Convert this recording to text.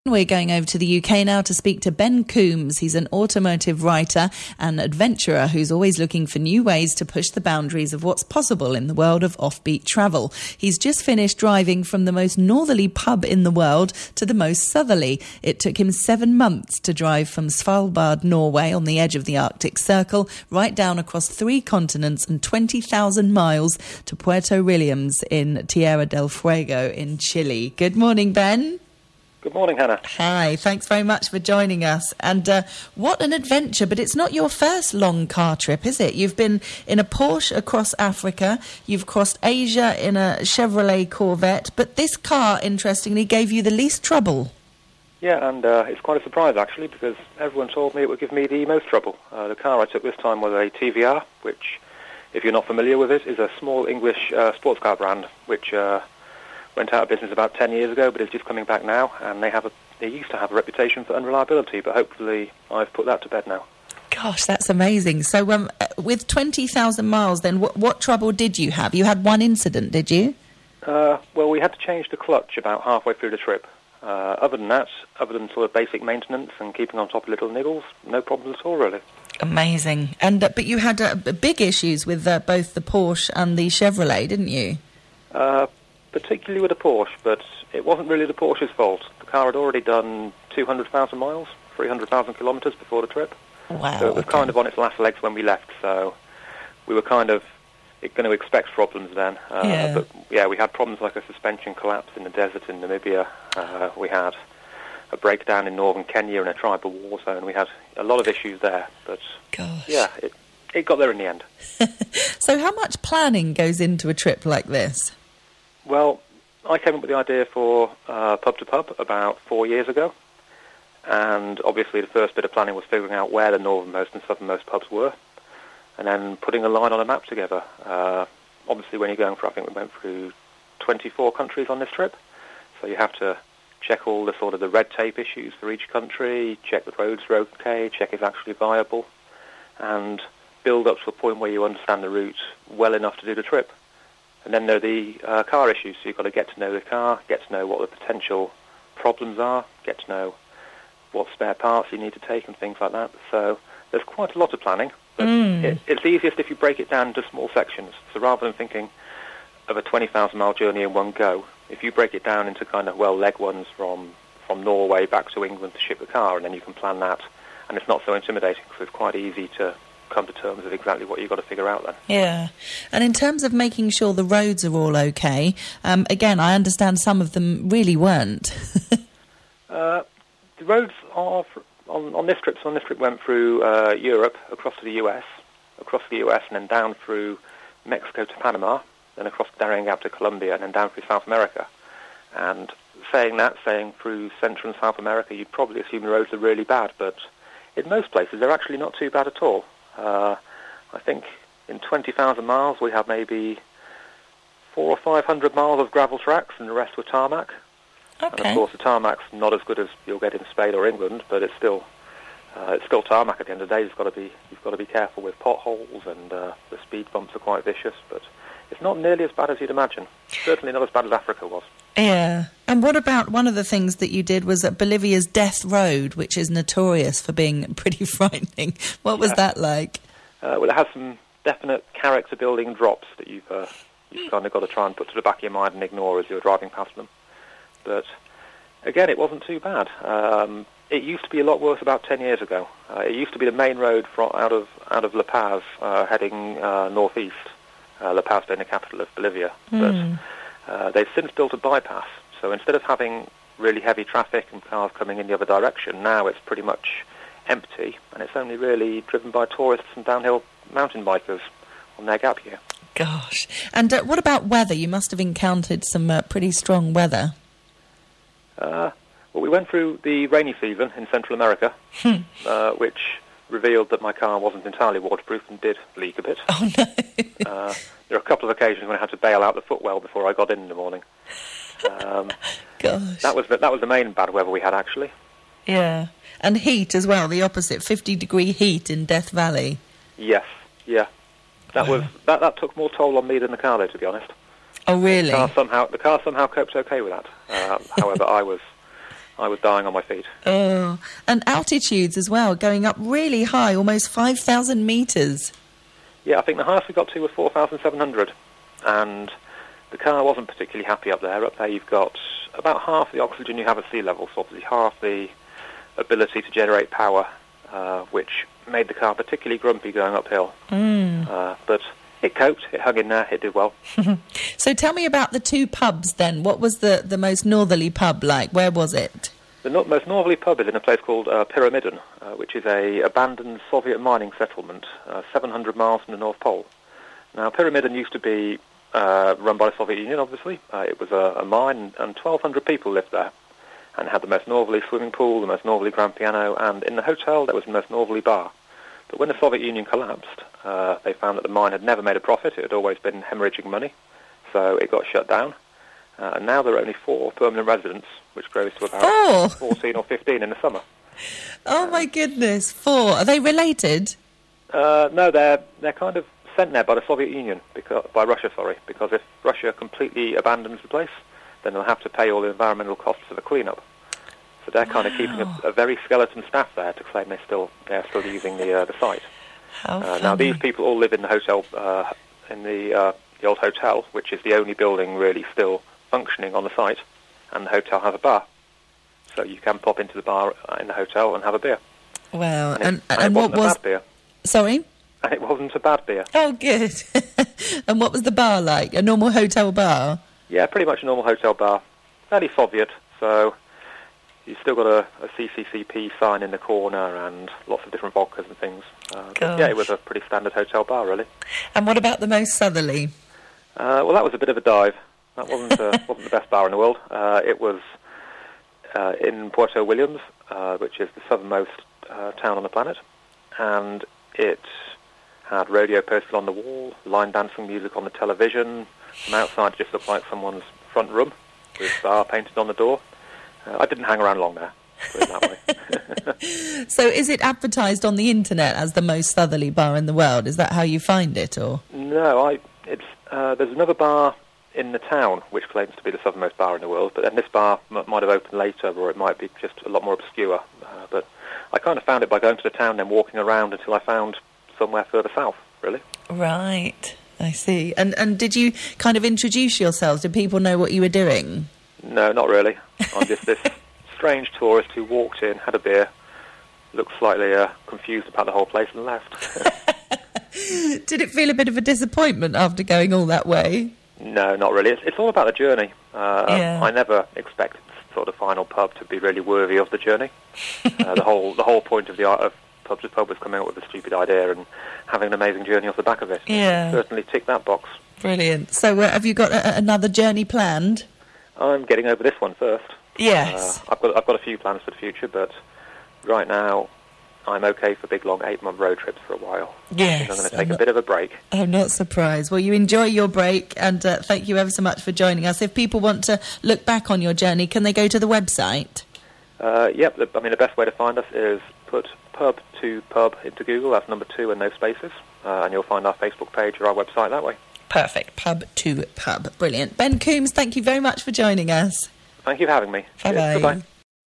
We're going over to the UK now to speak to Ben Coombs. He's an automotive writer and adventurer who's always looking for new ways to push the boundaries of what's possible in the world of offbeat travel. He's just finished driving from the most northerly pub in the world to the most southerly. It took him 7 months to drive from Svalbard, Norway, on the edge of the Arctic Circle, right down across 3 continents and 20,000 miles to Puerto Williams in Tierra del Fuego in Chile. Good morning, Ben. Good morning, Hannah. Hi, thanks very much for joining us. And what an adventure, but it's not your first long car trip, is it? You've been in a Porsche across Africa, you've crossed Asia in a Chevrolet Corvette, but this car, interestingly, gave you the least trouble. Yeah, and it's quite a surprise, actually, because everyone told me it would give me the most trouble. The car I took this time was a TVR, which, if you're not familiar with it, is a small English sports car brand, which went out of business about 10 years ago, but is just coming back now, and they used to have a reputation for unreliability, but hopefully I've put that to bed now. Gosh, that's amazing. So with 20,000 miles then, what trouble did you have? You had one incident, did you? Well, we had to change the clutch about halfway through the trip. Other than that, other than sort of basic maintenance and keeping on top of little niggles, no problems at all, really. Amazing. And but you had big issues with both the Porsche and the Chevrolet, didn't you? Particularly with the Porsche, but it wasn't really the Porsche's fault. The car had already done 200,000 miles, 300,000 kilometres before the trip. Wow. So it was kind of on its last legs when we left, so we were kind of going to expect problems then. But yeah, we had problems like a suspension collapse in the desert in Namibia. We had a breakdown in northern Kenya in a tribal war zone. We had a lot of issues there, but Gosh. Yeah, it got there in the end. So how much planning goes into a trip like this? Well, I came up with the idea for Pub to Pub about 4 years ago, and obviously the first bit of planning was figuring out where the northernmost and southernmost pubs were, and then putting a line on a map together. Obviously when you're going for, I think we went through 24 countries on this trip, so you have to check all the sort of the red tape issues for each country, check the roads are okay, check it's actually viable, and build up to a point where you understand the route well enough to do the trip. And then there are the car issues, so you've got to get to know the car, get to know what the potential problems are, get to know what spare parts you need to take and things like that. So there's quite a lot of planning, but it's easiest if you break it down into small sections. So rather than thinking of a 20,000-mile journey in one go, if you break it down into kind of, leg ones from Norway back to England to ship the car, and then you can plan that, and it's not so intimidating because it's quite easy to come to terms with exactly what you've got to figure out then. Yeah. And in terms of making sure the roads are all okay, again, I understand some of them really weren't. The roads are, on this trip, so on this trip went through Europe, across to the US, and then down through Mexico to Panama, then across the Darien Gap to Colombia, and then down through South America. And saying through Central and South America, you'd probably assume the roads are really bad, but in most places they're actually not too bad at all. I think in 20,000 miles we had maybe 400 or 500 miles of gravel tracks, and the rest were tarmac. Okay. And of course the tarmac's not as good as you'll get in Spain or England, but it's still tarmac at the end of the day. You've got to be careful with potholes, and the speed bumps are quite vicious, but it's not nearly as bad as you'd imagine. Certainly not as bad as Africa was. Yeah. And what about one of the things that you did was at Bolivia's Death Road, which is notorious for being pretty frightening. What was that like? Well, it has some definite character-building drops that you've kind of got to try and put to the back of your mind and ignore as you're driving past them. But again, it wasn't too bad. It used to be a lot worse about 10 years ago. It used to be the main road out of La Paz, heading northeast, La Paz being the capital of Bolivia. But they've since built a bypass, so instead of having really heavy traffic and cars coming in the other direction, now it's pretty much empty, and it's only really driven by tourists and downhill mountain bikers on their gap year. Gosh. And what about weather? You must have encountered some pretty strong weather. Well, we went through the rainy season in Central America, which revealed that my car wasn't entirely waterproof and did leak a bit. Oh, no. There are a couple of occasions when I had to bail out the footwell before I got in the morning. Gosh. That was the main bad weather we had, actually. Yeah. And heat as well, the opposite, 50-degree heat in Death Valley. Yes, yeah. That took more toll on me than the car, though, to be honest. Oh, really? The car somehow coped okay with that. However, I I was dying on my feet. Oh, and altitudes as well, going up really high, almost 5,000 metres. Yeah, I think the highest we got to was 4,700, and the car wasn't particularly happy up there. Up there you've got about half the oxygen you have at sea level, so obviously half the ability to generate power, which made the car particularly grumpy going uphill. But it coped, it hung in there, it did well. So tell me about the two pubs then. What was the most northerly pub like? Where was it? The most northerly pub is in a place called Pyramiden, which is a abandoned Soviet mining settlement 700 miles from the North Pole. Now, Pyramiden used to be run by the Soviet Union, obviously. It was a mine, and 1,200 people lived there, and had the most northerly swimming pool, the most northerly grand piano, and in the hotel there was the most northerly bar. But when the Soviet Union collapsed, they found that the mine had never made a profit. It had always been hemorrhaging money, so it got shut down. And now there are only 4 permanent residents, which grows to about 14 or 15 in the summer. Oh, my goodness, 4. Are they related? No, they're kind of sent there by the Soviet Union, by Russia, because if Russia completely abandons the place, then they'll have to pay all the environmental costs for the cleanup. So they're kind of keeping a very skeleton staff there to claim they're still using the site. Now, these people all live in the hotel, in the old hotel, which is the only building really still functioning on the site, and the hotel has a bar, so you can pop into the bar in the hotel and have a beer. Wow, and what was? Bad beer. Sorry? And it wasn't a bad beer. Oh, good. And what was the bar like? A normal hotel bar? Yeah, pretty much a normal hotel bar. Fairly Soviet, so you've still got a CCCP sign in the corner and lots of different vodkas and things. But yeah, it was a pretty standard hotel bar, really. And what about the most southerly? Well, that was a bit of a dive. That wasn't the best bar in the world. It was in Puerto Williams, which is the southernmost town on the planet, and it had radio posted on the wall, line dancing music on the television. From outside, it just looked like someone's front room with bar painted on the door. I didn't hang around long there, put it that way. So is it advertised on the internet as the most southerly bar in the world? Is that how you find it, or? No, there's another bar in the town which claims to be the southernmost bar in the world, but then this bar might have opened later, or it might be just a lot more obscure. But I kind of found it by going to the town, then walking around until I found somewhere further south, really. Right, I see. And did you kind of introduce yourselves? Did people know what you were doing? No, not really. I'm just this strange tourist who walked in, had a beer, looked slightly confused about the whole place and left. Did it feel a bit of a disappointment after going all that way? No, not really. It's all about the journey. Yeah. I never expected sort of final pub to be really worthy of the journey. The whole point of the art of Pub to Pub was coming up with a stupid idea and having an amazing journey off the back of it. Yeah. Certainly ticked that box. Brilliant. So have you got another journey planned? I'm getting over this one first. Yes. I've got a few plans for the future, but right now I'm okay for big, long 8-month road trips for a while. Yes. I'm going to take a bit of a break. I'm not surprised. Well, you enjoy your break, and thank you ever so much for joining us. If people want to look back on your journey, can they go to the website? Yep. The best way to find us is put Pub to Pub into Google. That's number 2 and no spaces. And you'll find our Facebook page or our website that way. Perfect. Pub to Pub. Brilliant. Ben Coombs, thank you very much for joining us. Thank you for having me. Bye-bye. Goodbye.